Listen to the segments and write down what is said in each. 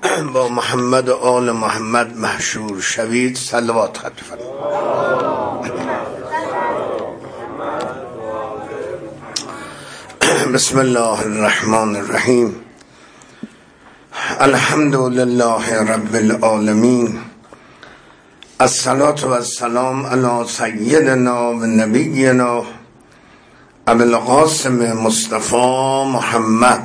با محمد و آل محمد محشور شوید. صلوات خط فرمایید. بسم الله الرحمن الرحیم. الحمد لله رب العالمین. الصلاة و السلام علی سیدنا و نبینا ابی القاسم مصطفی محمد.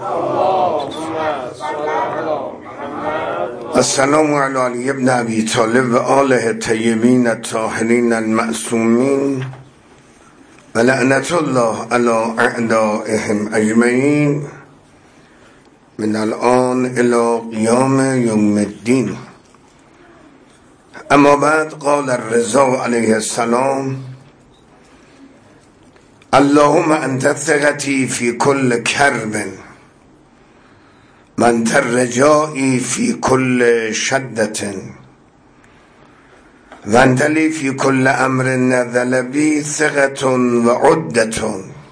السلام علی علی ابن ابی طالب و آله طیبین الطاهرین المعصومین و لعنت الله علی اعدائهم اجمعین من الان الی قیام یوم الدین. اما بعد، قال الرضا علیه السلام: اللهم انت ثقتی فی کل کرب و انت رجایی فی کل شدت و انت لی فی کل امر نزل بی ثقة و عدة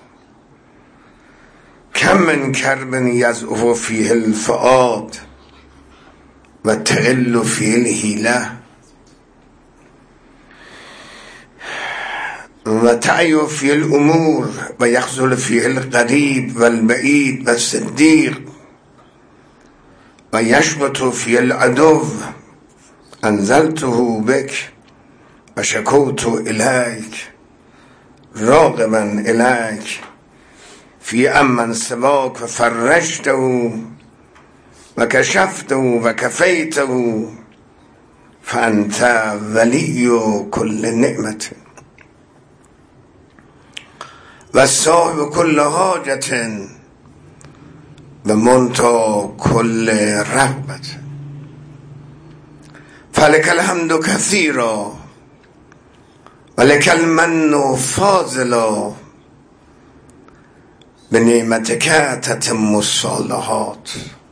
کم من کرب یضعف فیه الفؤاد و تقل فیه الحیلة و تعی فیه الامور و یخذل فیه القریب و البعید و الصدیق و یشمت فی العدو. انزلته بک و شکوت الیک راغبا الیک فی امن سواک و فرجته و کشفته و کفیته فانت ولی کل نعمت و صاحب کل حاجت و منتهی کل رغبت. فلک الحمد کثیرا و لک المن فاضلا بنعمتک تتم الصالحات.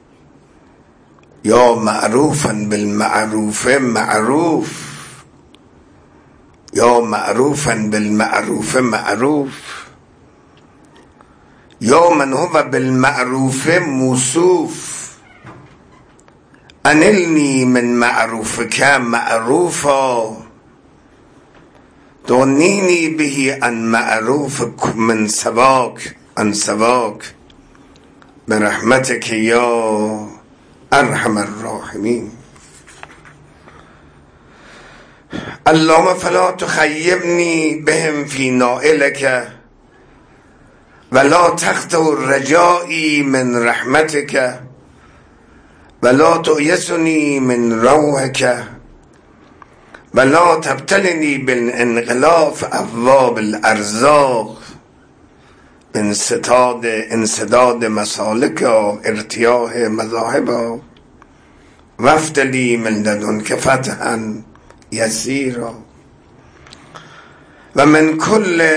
یا معروفا بالمعروف معروف، یا معروفا بالمعروف معروف، یا من هو بالمعروف موصوف. انلنی من معروفک معروفا دونینی به عن معروف من سواک عن سواک برحمتک یا ارحم الراحمین. اللهم فلا تخیبنی بهم فی نائلک ولا تقطع رجایی من رحمتک ولا تؤیسنی من روحک ولا تبتلنی بالانغلاف ابواب الارزاق انسداد مسالک و ارتیاح مذاهب وافتح من لدنک فتحا یسیرا و من کل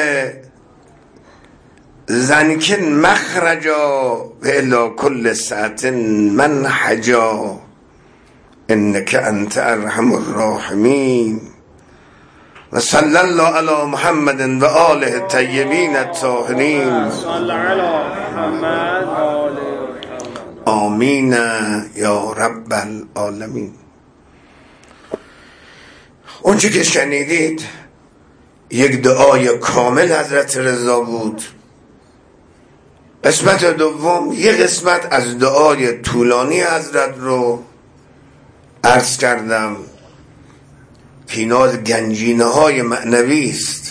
زنک مخرجا و الی کل ساعت منحجا انک انت ارحم الراحمین. و صلی الله علی محمد و آله الطیبین الطاهرین. آمین یا رب العالمین. اونچه که شنیدید یک دعای کامل حضرت رضا بود. قسمت دوم یک قسمت از دعای طولانی حضرت رو عرض کردم که اینا گنجینه های معنوی است.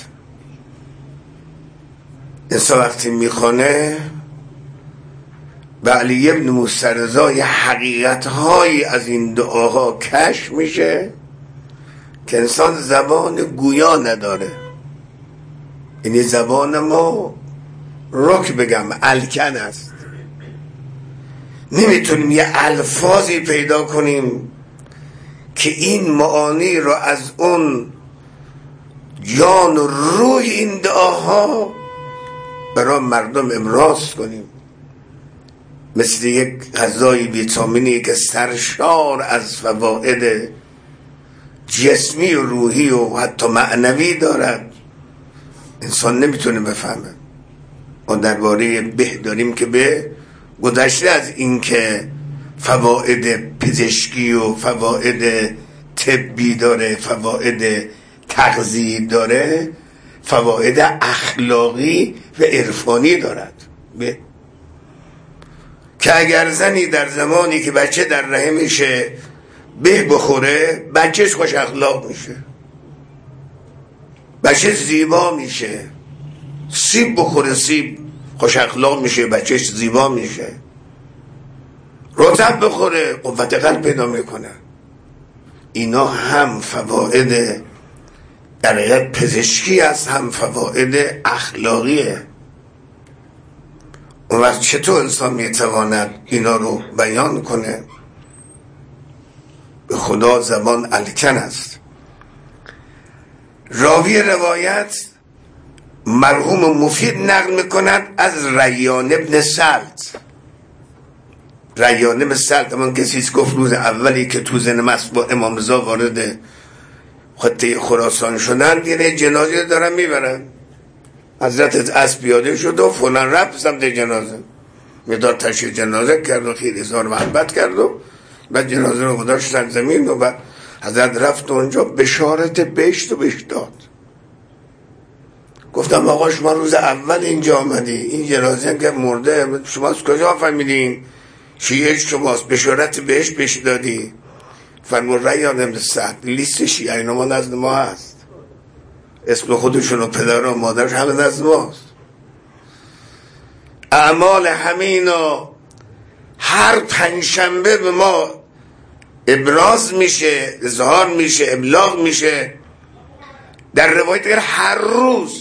انسان وقتی میخونه به علی ابن موسی رضا یه حقیقت هایی از این دعاها کشف میشه که انسان زبان گویا نداره. یعنی زبان ما رک بگم الکن است، نمیتونیم یه الفاظی پیدا کنیم که این معانی رو از اون جان و روح این دعاها برای مردم ابراز کنیم. مثل یک غذای ویتامینی که سرشار از فواید جسمی و روحی و حتی معنوی دارد، انسان نمیتونه بفهمه. ما درباره به داریم که به گذشته از این که فواید پزشکی و فواید طبی داره، فواید تغذیه‌ای داره، فواید اخلاقی و عرفانی دارد. که اگر زنی در زمانی که بچه در رحمشه به بخوره، بچهش خوش اخلاق میشه، بچه زیبا میشه. سیب بخوره، سیب خوش اخلاق میشه، بچهش زیبا میشه. رطب بخوره، قوت قلب پیدا میکنه. اینا هم فواید در حقیقت پزشکی است، هم فواید اخلاقیه. اون وقت چطور انسان میتواند اینا رو بیان کنه؟ به خدا زبان الکن است. راوی روایت مرحوم مفید نقل میکند از ریان ابن سلط. ریان ابن سلط من کسی گفت روز اولی که تو زن با امام رضا وارد خطه خراسان شدن، دیگه جنازه دارن میبرن. حضرت از پیاده شد و فلان رفت سمت جنازه، مقدار تشییع جنازه کرد و خیلی اظهار محبت کرد و بعد جنازه رو گذاشتن زمین و بعد حضرت رفت اونجا بشارت بهشت و بهش داد. گفتم آقا شما روز اول اینجا آمدی، این جنازه که مرده شما از کجا فهمیدین؟ شیعه شماست، بشارت بهش دادی؟ فرمود ریان ابن سعد لیست شیعه ما نزد ما هست، اسم خودشون و پدر و مادرش همه نزد ماست. اعمال همینا هر پنجشنبه به ما ابراز میشه، اظهار میشه، ابلاغ میشه. در روایت دیگر هر روز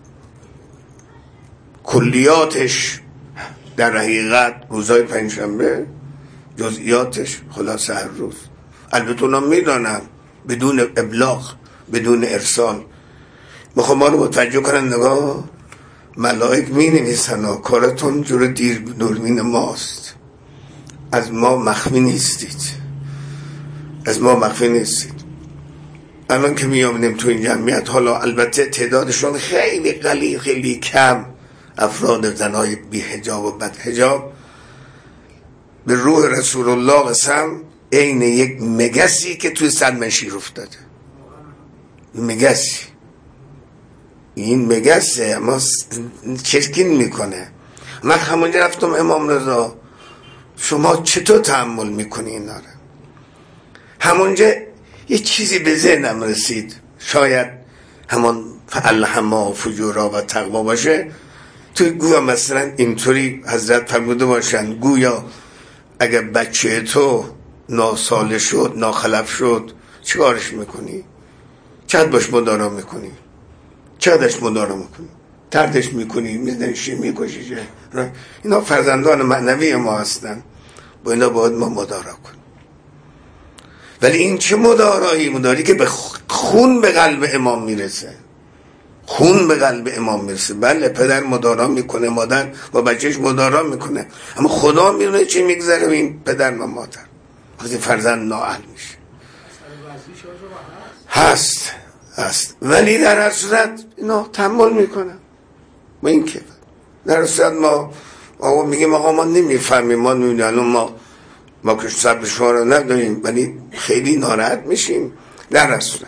کلیاتش در حقیقت روزهای پنجشنبه، جزئیاتش خلاصه هر روز. البته اونا میدانن بدون ابلاغ، بدون ارسال. میخوام ما رو متوجه کنن نگاه ملائک می نویسن کارتون جور دوربین ماست، از ما مخفی نیستید، از ما مخفی نیستید. الان که میامونیم تو این جمعیت، حالا البته تعدادشون خیلی قلیل، خیلی کم، افراد زنای بی حجاب و بد حجاب، به روح رسول الله قسم عین یک مگسی که توی سلم شیر افتاده. مگسی، این مگسه اما چرکین میکنه. من همونجا رفتم امام رضا شما چطور تحمل میکنی اینا رو؟ همونجا یه چیزی به ذهنم رسید، شاید همان فالهمها فجورا و تقوا باشه. توی گویا مثلا اینطوری حضرت فرموده باشن گویا اگر بچه تو ناساله شد، ناخلف شد، چیکارش میکنی؟ چقدر باش مدارا میکنی؟ چقدرش مدارا میکنی؟ تردش میکنی؟ میزنشی؟ میکشیشه؟ اینا فرزندان معنوی ما هستن، با اینا باید ما مدارا کنیم. ولی این چه مدارایی؟ مداری که به خون به قلب امام میرسه، خون به قلب امام میرسه. بله پدر مدارا میکنه، مادر با بچهش مدارا میکنه، اما خدا میدونه چه میگذره این پدر و مادر وقتی فرزند نااهل میشه. هست ولی در هر صورت اینا تحمل میکنن. ما این که در هر صورت ما آقا میگیم آقا ما نمیفهمیم، ما نمیدونیم، ما که صبر شما رو نداریم، ولی خیلی ناراحت میشیم. در هر صورت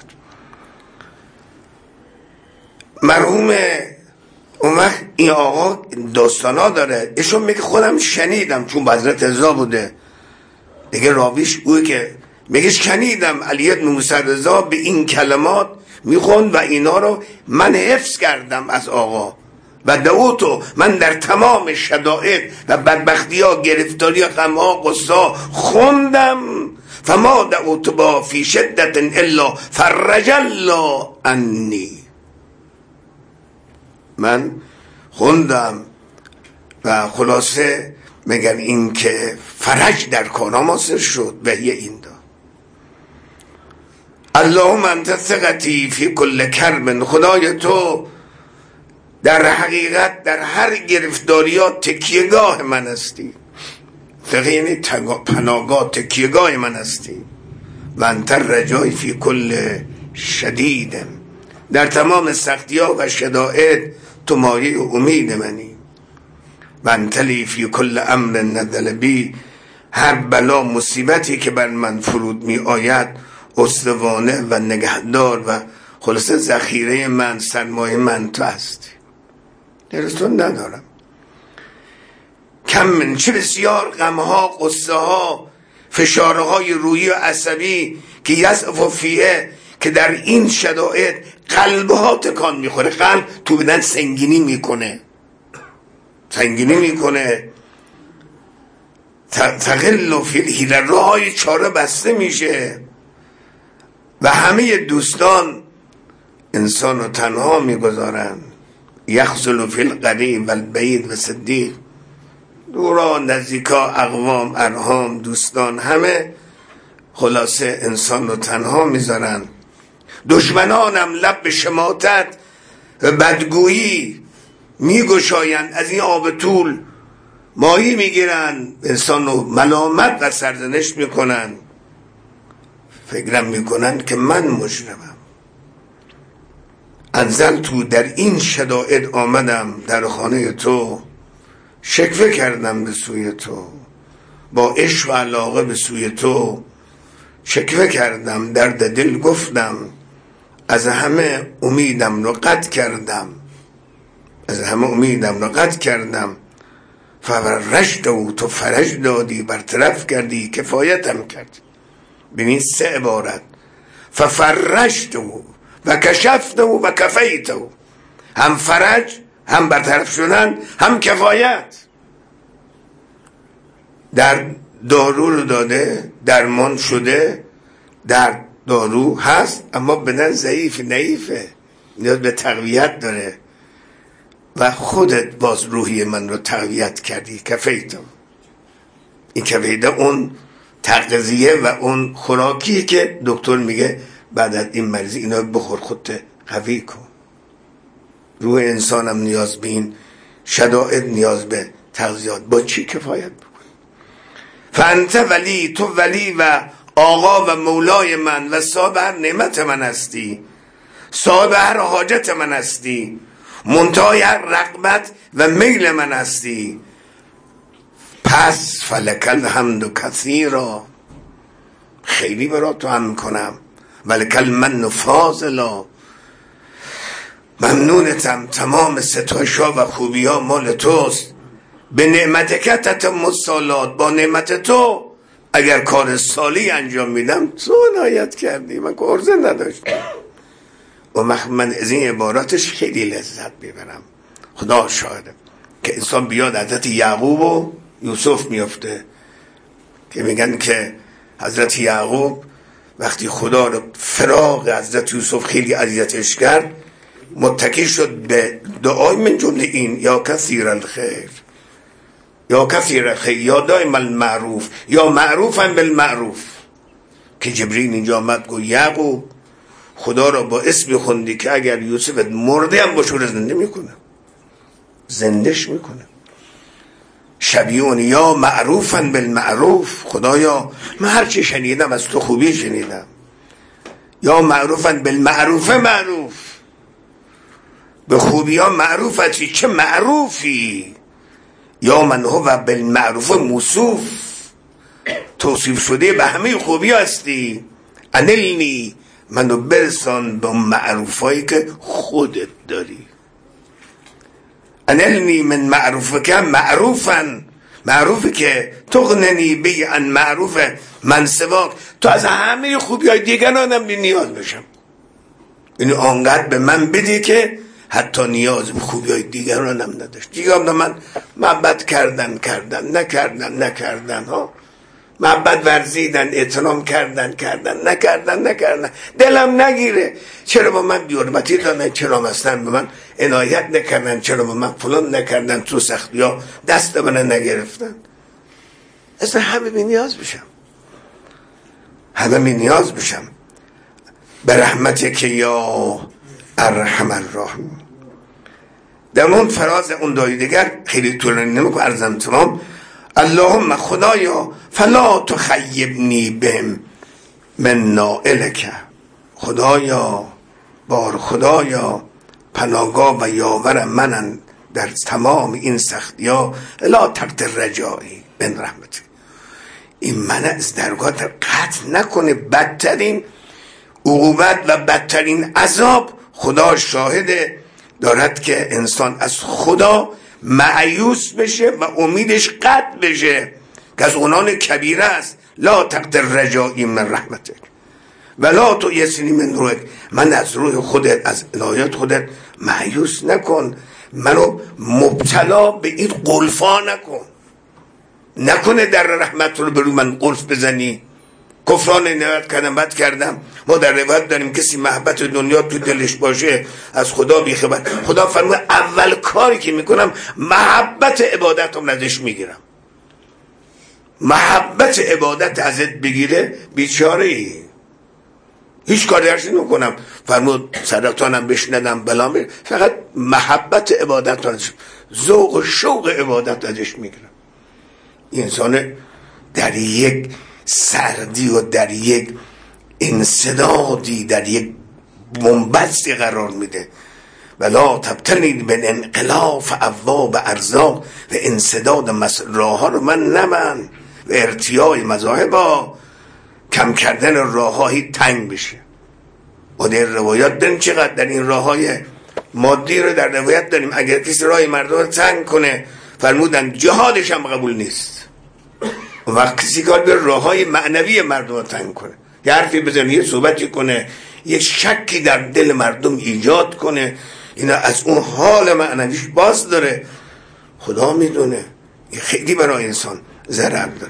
مرحوم اون وقت این آقا داستانا داره، ایشون میگه خودم شنیدم، چون حضرت رضا بوده دیگه، راویش اوه که میگه شنیدم علی بن موسی رضا به این کلمات میخوند و اینا رو من حفظ کردم از آقا و دعوتو من در تمام شدائد و بدبختی ها، گرفتاری ها، غم ها، غصه ها خوندم. فما دعوت با فی شدت الا فرج الله عنی. من خوندم و خلاصه میگن این که فرج در کارم حاصل شد و یه این دا اللهم انت ثقتی فی کل کرب. خدای تو در حقیقت در هر گرفتاریات تکیهگاه من هستی. یعنی پناهگاه، تکیهگاه من هستی. و انت رجای فی کل شدید. در تمام سختی ها و شدائد تو مایه امید منی. و انت لی فی کل امر نزل بی هر بلا مصیبتی که بر من فرود می آید استوانه و نگهدار و خلاصه ذخیره من، سرمایه من تو هستی، درستون ندارم. کم من، چه بسیار غمها، قصه ها، فشارهای روحی و عصبی که یضعف فیه، که در این شرایط قلبها تکان میخوره. قلب تو بدن سنگینی میکنه، تغل فی الحیله، راههای چاره بسته میشه و همه دوستان انسان رو تنها میگذارن. یخذل فی القریب و البعید و صدیق، دورا نزدیکا، اقوام، ارحام، دوستان، همه خلاصه انسان رو تنها میذارن. دشمنانم لب به شماتت و بدگویی میگشایند، از این آب طول ماهی میگیرن، انسان رو ملامت و سرزنش میکنن، فکرم میکنن که من مجرمم. انزل تو، در این شدائد آمدم در خانه تو، شکوه کردم به سوی تو، با عشق و علاقه به سوی تو شکوه کردم، درد دل گفتم، از همه امیدم رو قطع کردم، فرجت و تو فرج دادی، برطرف کردی، کفایتم کرد. ببین 3 عبارت، ففرجت و کشفت و کفیت، هم فرج، هم برطرف شدن، هم کفایت. در دارو رو داده، درمان شده، در دارو هست اما بدن ضعیف، نحیفه، نیاز به تقویت داره و خودت باز روحی من رو تقویت کردی. کفیتم، این کفیده اون تغذیه و اون خوراکیه که دکتر میگه بعد از این مریضی اینا بخور، خودت قوی کن. روح انسانم نیاز به این شدائد، نیاز به تغذیات. با چی کفایت بکن؟ فانت ولی، تو ولی و آقا و مولای من و صاحب هر نعمت من هستی، صاحب هر حاجت من هستی، منتهای هر رغبت و میل من هستی. پس فلک الحمد کثیرا، خیلی برای تو هم کنم، ولک المن فاضلا، ممنونتم، تمام ستایش‌ها و خوبی‌ها مال توست. به نعمتک تتم الصالحات، با نعمت تو اگر کار صالحی انجام میدم تو عنایت کردی، من که عرضه نداشتم. و من از این عباراتش خیلی لذت میبرم. خدا شاهده که انسان بیاد حضرت یعقوب و یوسف میفته که میگن که حضرت یعقوب وقتی خدا رو فراق حضرت یوسف خیلی اذیتش کرد، متکی شد به دعای من جمله این، یا کثیر الخیر، یا کثیر الخیر، یا دائم المعروف، یا معروفا بالمعروف. که جبرئیل اینجا آمد گفت یعقوب خدا را با اسم خوندی که اگر یوسف مرده هم باشور زنده میکنه، زندش میکنه. شبیون یا معروفا بالمعروف، خدایا من هر چی شنیدم از تو خوبی شنیدم. یا معروفا بالمعروف، معروف به خوبی ها معروف هستی، چه معروفی. یا من هو بالمعروف موصوف، توصیف شده به همه خوبی هستی. انلنی، منو برسان به معروفایی که خودت داری. انلنی من معروفه که معروفن، معروفی که تغننی بی ان معروف من سواک، تو از همه خوبی های دیگرانم بی نیاز بشم. یعنی آنقدر به من بدی که حتی نیاز به خوبی های دیگرانم نداشت. دیگران من محبت کردن ها، محبت ورزیدن، احترام کردن نکردن، دلم نگیره. چرا با من بی‌حرمتی دادن، چرا مثلا به من عنایت نکردن، چرا با من فلان نکردن، تو سختی ها دست من نگرفتن. اصلا همه بی نیاز بشم، به رحمتی که یا ارحم الراحمین. در اون فراز اون دایی دیگر خیلی طولانی نمیگم، عرضم تمام. اللهم خدایا فلا تخیبنی بهم من نائلک، خدایا پناهگاه و یاور منن در تمام این سختی ها. لا ترد رجایی من رحمتی، این من از درگاه قطع نکنه. بدترین عقوبت و بدترین عذاب خدا شاهده دارد که انسان از خدا مایوس بشه و امیدش قطع بشه که از اونان کبیره است. لا تقطع رجایی من رحمتک ولا تیأسنی من روحک. من از روح خودت، از عنایت خودت مایوس نکن، منو مبتلا به این قلفا نکنه در رحمت رو برو من قلف بزنی. کفران نعمت کردم، بد کردم. ما در روایت داریم کسی محبت دنیا تو دلش باشه از خدا بیخبر. خدا فرمود اول کاری که میکنم محبت عبادت رو ازش میگیرم. محبت عبادت ازت بگیره بیچاره ای، هیچ کاری درش نکنم. فرمود صدقتانم بشندم بلام، فقط محبت عبادت ازش، ذوق و شوق عبادت ازش میگیرم. انسان در یک سردی و در یک انسدادی، در یک بنبستی قرار میده. ولا تبتلید به انقلاف ابواب ارزاق و انسداد راه ها رو من نمن و ارتیاع مذاهب ها، کم کردن راه هایی تنگ بشه. و در روایات داریم چقدر در این راه های مادی رو در روایت داریم اگر کسی راه مردم رو تنگ کنه فرمودن جهادش هم قبول نیست. وقت کسی کار به راه های معنوی مردم رو تنگ کنه، یه حرفی بزنه، یه صحبتی کنه، یه شکی در دل مردم ایجاد کنه، اینا از اون حال معنویش باز داره. خدا میدونه این خیلی برای انسان ضرر داره.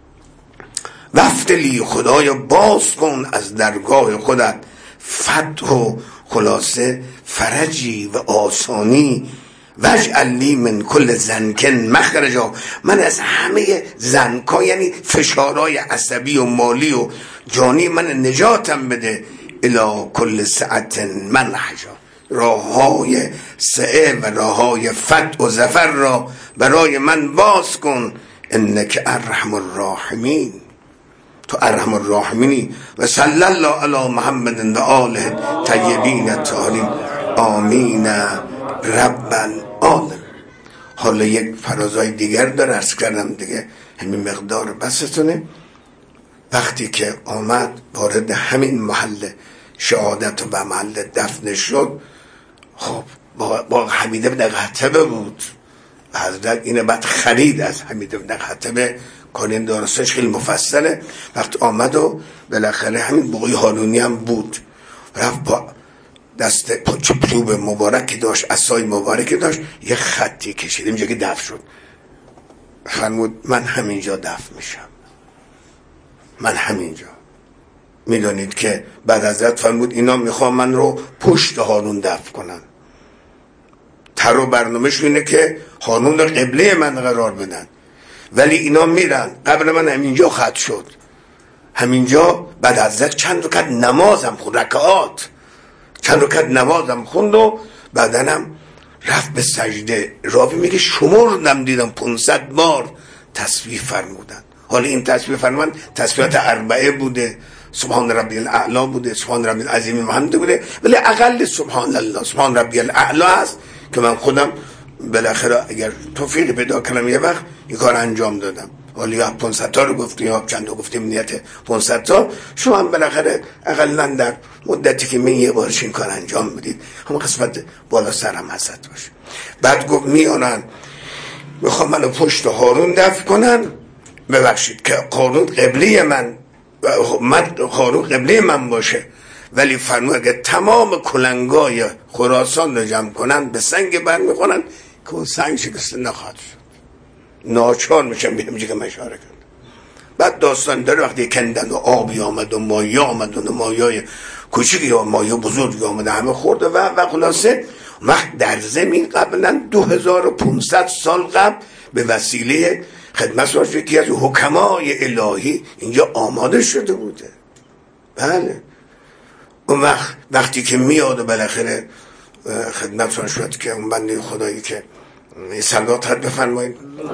وفتلی خدایا باز کن از درگاه خودت فتح و خلاصه فرجی و آسانی. واجعل لی من کل زنکن مخرجا. من از همه زنکا یعنی فشارهای عصبی و مالی و جانی من نجاتم بده. الی کل سعت منحجا. راههای سعه و راههای فتح و ظفر را برای من باز کن. انک ارحم الراحمین، تو ارحم الراحمینی. و صلی الله علی محمد و آله طیبین الطاهرین آمین رب العالمین. حالا یک فرازای دیگر داره، عرض کردم دیگه همین مقدار بستونه. وقتی که آمد وارد همین محل شهادت و محل دفن شد، خب با حمید بن قتبه بود. حضرت اینه بعد خرید از حمید بن قتبه، کارین دارستش خیلی مفصله. وقت آمد و بالاخره همین بقی هارونی هم بود، رفت با دست چوب مبارکی داشت، عصای مبارکی داشت، یه خطی کشید اینجا که دفن شد. فرمود من همینجا دفن میشم، من همینجا. میدونید که بعد حضرت فرمود اینا میخوام من رو پشت هارون دفن کنن. تر و برنامه‌ش اینه که هارون رو قبله من قرار بدن، ولی اینا میرن قبر من همینجا خط شد. همینجا بعد حضرت چند رکعت نمازم خوند، رکعات چند رکعت نمازم خوند و بعدنم رفت به سجده. راوی میگه شمردم دیدم 500 بار تسبیح فرمودن. حالا این تسبیح فرمودن تسبیحات اربعه بوده، سبحان ربی الاعلا بوده، سبحان ربی العظیم محمد بوده، ولی اقل سبحان الله، سبحان ربی الاعلا هست که من خودم بالاخره اگر توفیق پیدا کنم یه وقت این کار انجام دادم. حالا یا 500 تا رو گفتیم یا چند تا گفتیم نیت 500 تا. شما هم بالاخره اقلا در مدتی که من یه بارش این کار انجام بدید همون قسمت بالا سرم حسد باشه. بعد گفت میانن میخوام منو پشت هارون دفن کنن، ببخشید که هارون قبله من باشه، ولی فرمود اگه تمام کلنگای خراسان رو جمع کنن به سنگ بر میخونن که اون سنگ شکسته نخواهد شد، ناچار میشن به همجه که مشاره کرد. بعد داستان داره وقتی کندن و آبی آمد و مایی آمد و مایای کوچیکی یا مایی بزرگی آمد همه خورده و خلاصه وقت در زمین قبلا 2500 سال قبل به وسیله خدمت باشه یکی از حکمای الهی اینجا آماده شده بوده. بله اون وقتی که میاد و بالاخره خدمتتون شد که اون بنده خدایی که صلوات حد بفرمایید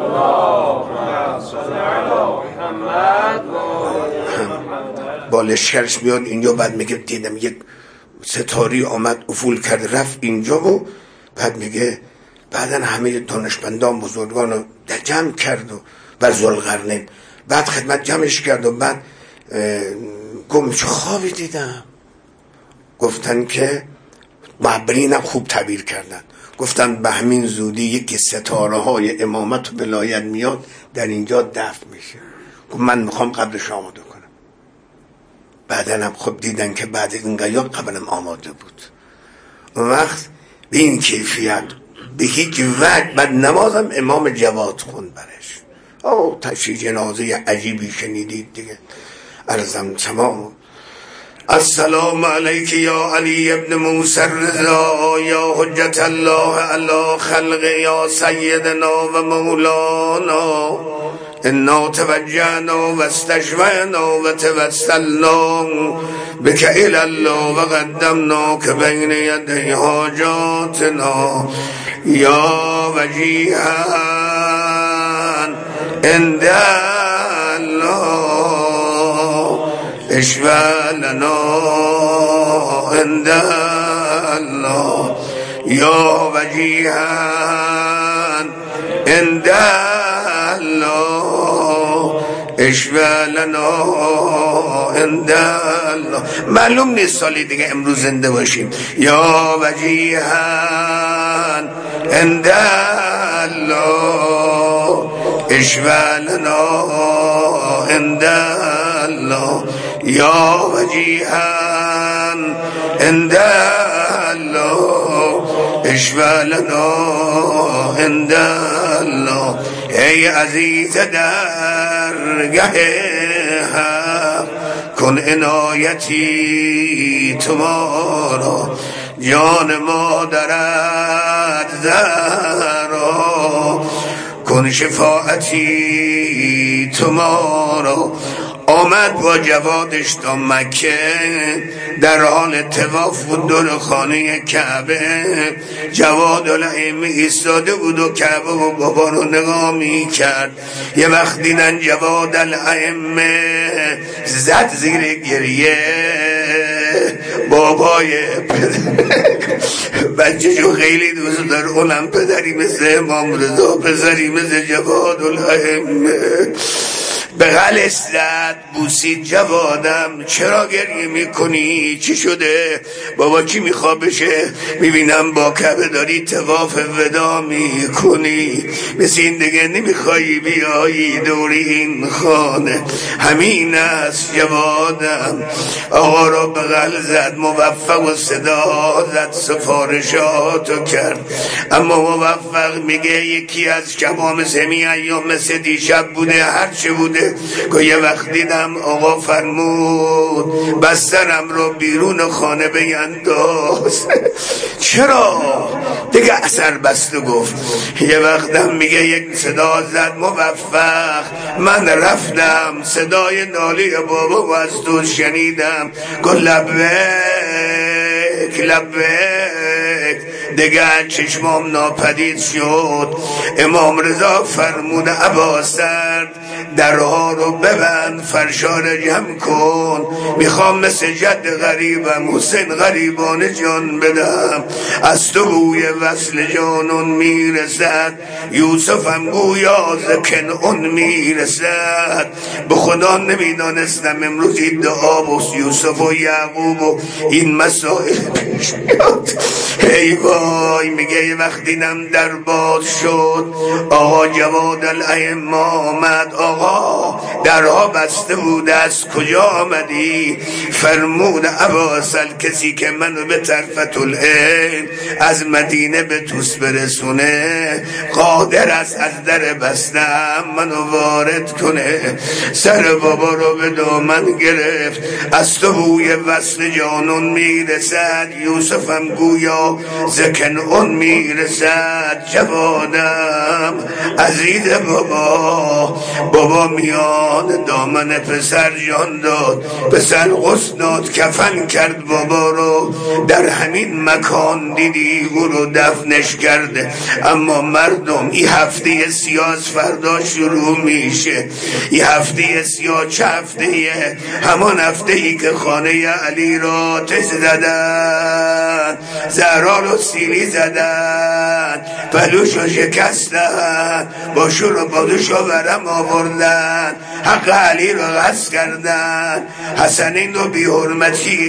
با لشکرش میاد اینجا. بعد میگه دیدم یک ستاری آمد افول کرد رفت اینجا و بعد میگه بعدن همه دانشمندان بزرگان رو جمع کرد و بر ذوالقرنین بعد خدمت جمعش کرد و بعد گفتم چه خوابی دیدم؟ گفتن که معبرینم خوب تعبیر کردن، گفتن به همین زودی یکی ستاره های امامت و ولایت میاد در اینجا دفن میشه. گفت من میخوام قبرش آماده کنم. بعدنم خب دیدن که بعد این قیام قبرم آماده بود. اون وقت به این کیفیت به هیچ وجه بعد نمازم امام جواد خوند برش. تشییع جنازه عجیبی شنیدید دیگه. عرضم تمام. السلام علیک یا علی ابن موسی الرضا یا حجت الله علی خلق یا سیدنا و مولانا انا توجهنا و استشفعنا و توسلنا بک الی الله و قدمناک بین یدی حاجاتنا یا وجیها عند الله اشفع لنا عند الله یا وجیها عند الله اشفع لنا عند الله. معلوم نیست سالی دیگه امروز زنده باشیم. یا وجیها عند الله اشفع لنا عند الله یا وجیها عند الله اشفع لنا عند الله. ای عزیز درگه حق کن عنایتی تمارا جان مادرت زهرا کن شفاعتی تمارا. آمد با جوادش تا مکه در حال طواف و دور خانه کعبه. جواد الائمه ایستاده بود و کعبه و بابا رو نگاه می کرد. یه وقت دیدن جواد الائمه زد زیر گریه. بابای بچه جو خیلی دوست داره، اونم پدری مثل امام رضا، پسری مثل جواد الائمه. بغلش زد، بوسید. جوادم چرا گریه میکنی؟ چی شده؟ بابا کی میخواد بشه؟ میبینم با کعبه داری طواف ودا میکنی، مثل این دیگه نمیخوایی بیایی دوری این خانه. همین است. جوادم آقا رو بغل زد، موفق و صدا زد، سفارشاتو کرد. اما موفق میگه یکی از شبا مثل ایام مثل دیشب بوده، هرچه بوده. که یه وقت دیدم آقا فرمود بسترم رو بیرون خانه بینداز. چرا؟ دیگه اثر بست. گفت یه وقتم میگه یک صدا زد، موفق من رفتم صدای ناله بابا و از تو شنیدم. گفت لبک لبک. دیگه چشمام ناپدید شد. امام رضا فرمود عباسرد درها رو ببند، فرشا رو جمع کن، میخوام مثل جد غریبم حسین غریبان جان بدم. از تو بوی وصل جانون میرسد، یوسفم گویا زکن اون میرسد. به خدا نمیدانستم امروز این دعا و یوسف و یعقوب و این مسائل پیش میاد. ای وای. میگه یه وقت دیدم در باد شد، آقا جواد الائمه آمد. آقا درها بسته بود، از کجا آمدی؟ فرمود عباسل کسی که منو به طرفت العین از مدینه به توس برسونه قادر است از در بستم منو وارد کنه. سر بابا رو به دامن گرفت. از تو بوی وصل جانون میرسد، یوسفم گویا زکن اون میرسد. جوادم عزیز بابا میان دامن پسر جان داد، پسر غسل داد، کفن کرد بابا رو. در همین مکان دیدی او رو دفنش کرده. اما مردم این هفته سیاه فردا شروع میشه. این هفته سیاه چه هفتهیه؟ همان هفتهی که خانه علی را آتش زدن، زهرا رو سیلی زدن، پلوش رو شکستن، با شور و بادوش رو ورم آوردن. کردن، حق علی رو غصب کردن، حسنین رو بی حرمتی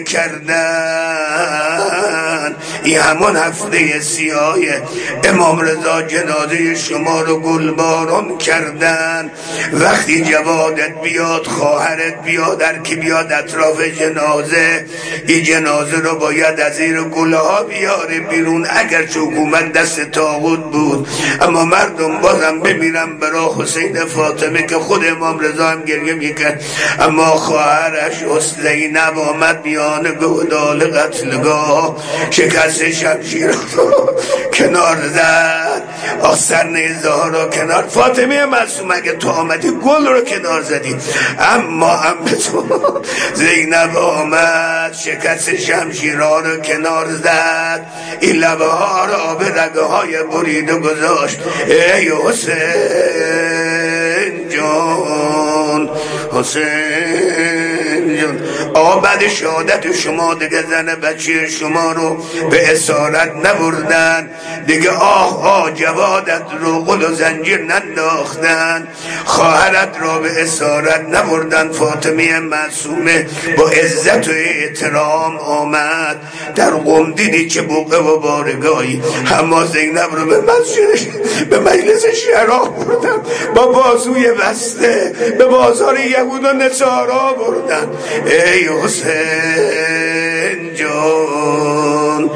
کردن. این همون هفته سیاه امام رضا جنازه شما رو گلباران کردن. وقتی جوادت بیاد، خواهرت بیاد، هر کی بیاد اطراف جنازه، این جنازه رو باید از زیر گله ها بیاره بیرون. اگرچه حکومت دست طاغوت بود، اما مردم بازم بمیرن برای حسین فاطمه که خود امام رضا هم گریه میکرد. اما خواهرش زینب آمد میان گودال قتلگاه، شکست شمشیر رو کنار زد، آستر نیزه ها رو کنار. فاطمه معصومه اگه تو آمدی گل رو کنار زدی، اما هم تو زینب آمد شکست شمشیرها رو کنار زد، این لبه ها را به رگه های برید و گذاشت. ای حسین جان، حسین جان، آبد شهادت شما دیگه زن بچه شما رو به اسارت نبردن، دیگه آه جوادت رو قل و زنجیر ننداختن، خواهرت رو به اسارت نبردن. فاطمه معصومه با عزت و احترام آمد در قم، دیدی چه بوقه و بارگاهی. اما زینب رو به مجلس شراب بردن، با بازوی بسته به بازار یهود و نصارا بردن. ای حسین جان،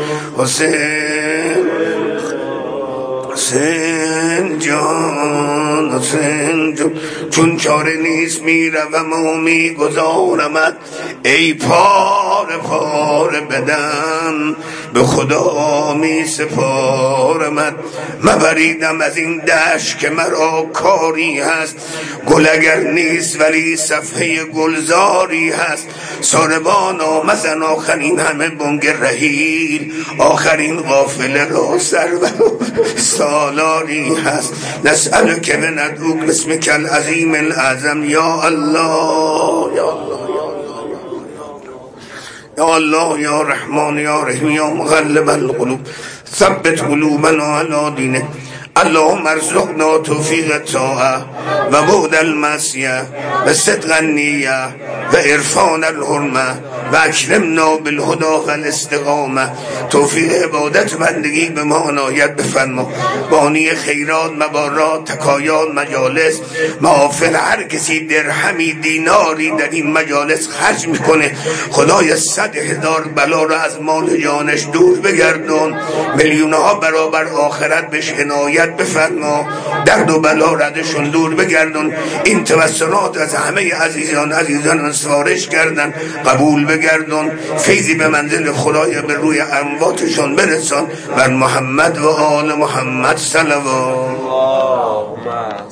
حسین جان، حسین جان، چون چاره نیست میروم و میگذارمت، ای پاره پاره بدن به خدا می سپارمت. مبریدم از این دشت که مرا کاری هست، گل اگر نیست ولی صفحه گلزاری هست. ساربان آمزن آخرین همه بنگ رحیل، آخرین قافله را سرور سالاری هست. نسأل که بندعوک بسمک العظیم العظم یا الله یا الله یا الله یا رحمان یا رحیم یا مغلب القلوب ثبت قلوبنا علی دینک. اللهم ارزقنا توفیق الطاعه و بعد المعصیه و صدق النیه و عرفان الحرمه و اکرمنا بالهدى و الاستقامه. توفیق عبادت و بندگی به ما عنایت بفرما. بانی خیرات، مبارات، تکایات، مجالس، محافل، هر کسی درهمی دیناری در این مجالس خرج میکنه، خدای 100,000 بلا را از مال جانش دور بگردون، میلیونها برابر آخرت بهش عنایت بفرما، درد و بلا ردشون دور بگردون. این توسلات از همه عزیزان سفارش کردن، قبول بگردون. فیضی به منزل خدای به روی امواتشون برسان. بر محمد و آل محمد صلوات.